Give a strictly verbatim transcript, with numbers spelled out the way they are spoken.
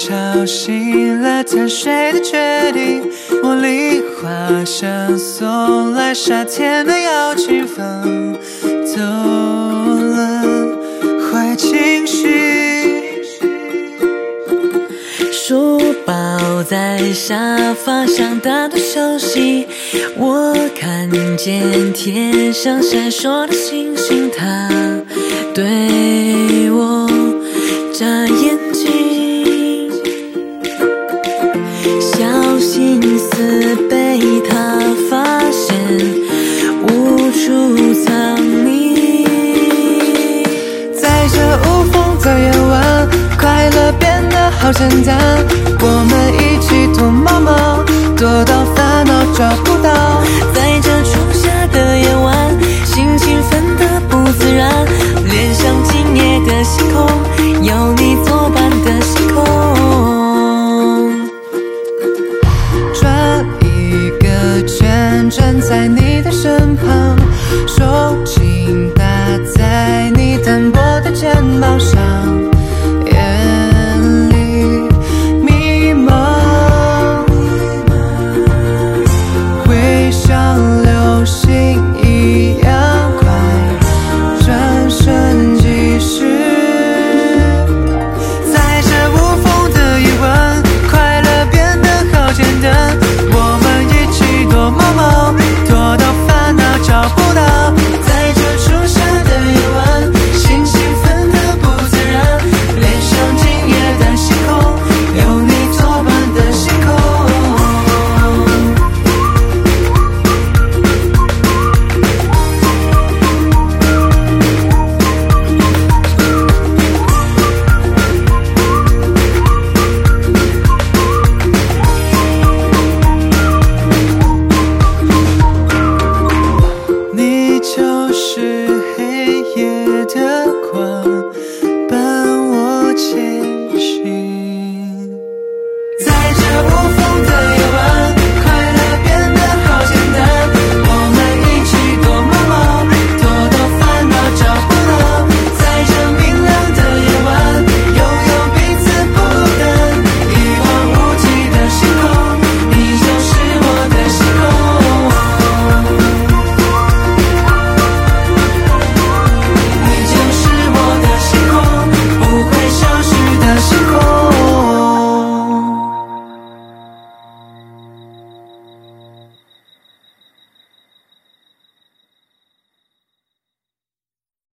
吵醒了贪睡的决定，茉莉花香送来夏天的邀请，放走了坏情绪。 书包在沙发上打盹休息，我看见天上闪烁的星星，它对我眨眼睛，小心思被他发现，无处藏匿。 在这无风的夜晚，快乐变得好简单，我们一起